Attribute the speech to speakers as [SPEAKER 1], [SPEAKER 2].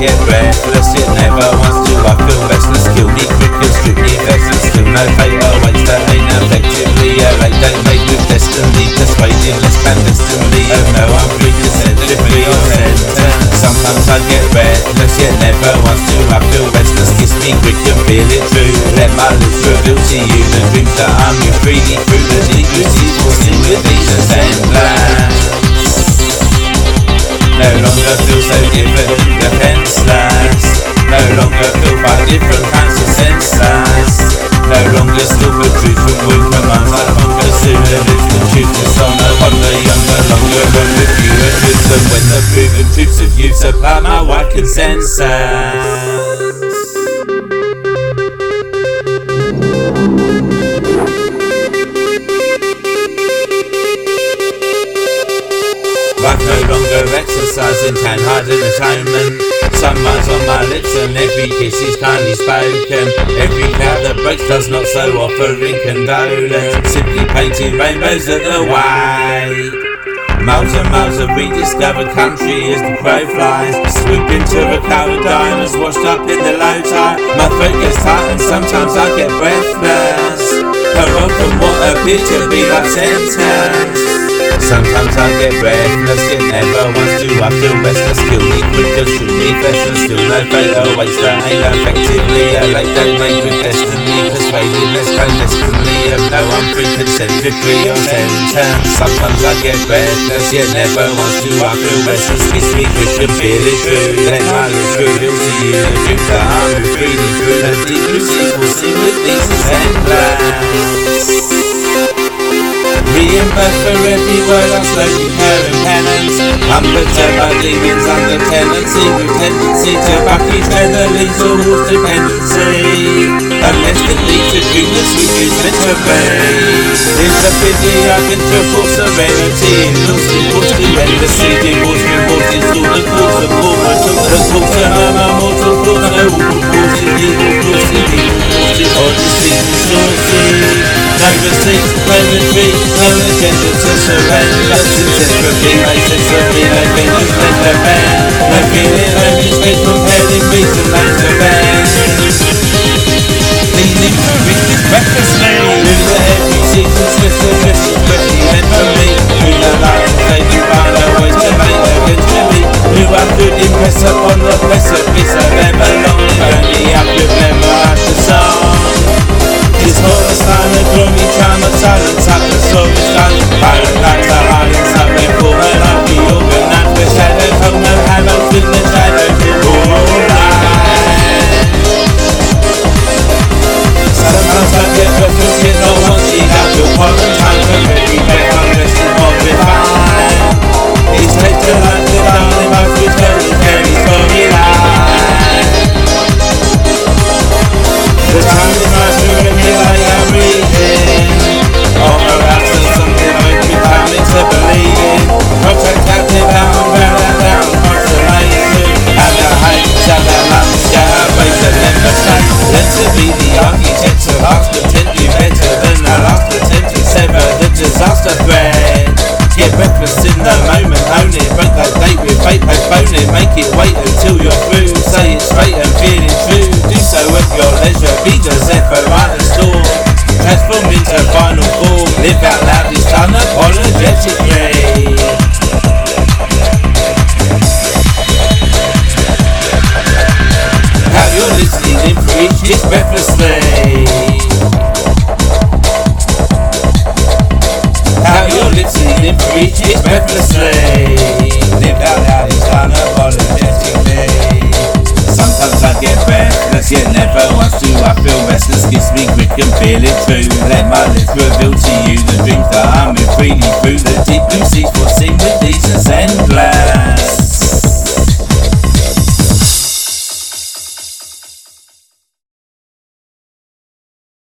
[SPEAKER 1] get breathless, it never wants to. I feel restless, kill me quick and strip me vexless. Still no fate awaits that ain't effectively a late day made with destiny, persuading less clandestinely. Oh no, I'm free to set free or sentence. Sometimes I get breathless, yet never wants to. I feel restless, kiss me quick and feel it true. Let my lips reveal to you the dreams that I'm in freely through the deep blue seas. Will sing with these and endless. No longer feel so different, defenseless. No longer feel by different kinds of senseless. No longer still for truth from weak commands like hunger. Soon the lose the truth is on no wonder younger, longer run with you and wisdom. When the proven truths of you supply my wide consensus. Life no longer exercising, can hide an atonement. Sunrise on my lips and every kiss is kindly spoken. Every cloud that breaks does not so offering condolence. Simply painting rainbows at the way. Miles and miles of rediscovered country as the crow flies. Swoop into a cloud of diamonds washed up in the low tide. My throat gets tight and sometimes I get breathless. Parole from what appears to be life sentence. Sometimes I get breathless, it never wants to. I feel restless, kill me quicker, shoot me freshness. Still no fate awaits that ain't effectively a late day made with destiny, persuaded less clandestinely. Of no I'm free, consented, free or sentence. Sometimes I get breathless, yet never wants to. I feel restless, kiss me quick and feel it true. Let my lips reveal to you the truth that I'm freely through the deep blue seas. Will sing with these and endless. Reimbursed for every word I spoke, incurring penance. Unperturbed by demons under tenancy, with tendency to bucky steadily towards dependency. Unless it leads to goodness which is meant to be. It's a pity I can triple serenity. It looks equals to endlessly. Divorce is all the cause of war. I took the cause of my mortal cause. No awful cause is evil cause is evil cause is honesty and sorcery. No receipts, no retreat, no agenda to surrender. Sincerely, I sincerely, I think you spend the band. No feeling, no mistake, comparing reason, like the band. Leaning to riches recklessly. Through the every season, swift and vicious, pretty and for me. Through the light, they do find no ways to make against me. Who I could impress upon the precipice of ever longing. Only I could memorize the song. This horse time and gloomy time of silence at the soul is done. Pirate like the highlands have been fallen up. We organize the shadows, hold no hammers in the shadows. Alright. Sometimes I get breathless, yet no one sees out your pollen time. From every breath I'm resting more refined. It's taken like the darling most returning very storyline. The time is right to reveal I am reading. All around to something make me coming to believe in. Protect captive out and bound down constellation. And the heights of the lungs, skyways and never sight. Let to be the architect of hearts continue better than the last attempt to sever the disaster thread. Get breakfast in the moment, own it. Break that date with fate, postpone it. Make it wait until you're through. Say it straight and feel it true. Do so at your leisure. Be the zephyr right and storm. Transform into final form. Live out loud this unapologetically. How you're listening in preach it breathlessly. How you're listening in preach it breathlessly. Live out loud this unapologetically. Sometimes I get breathless, yet never wants to. I feel restless, kiss me quick and feel it true. Let my lips reveal to you the dreams that I'm in freely through the deep blue seas. Will sing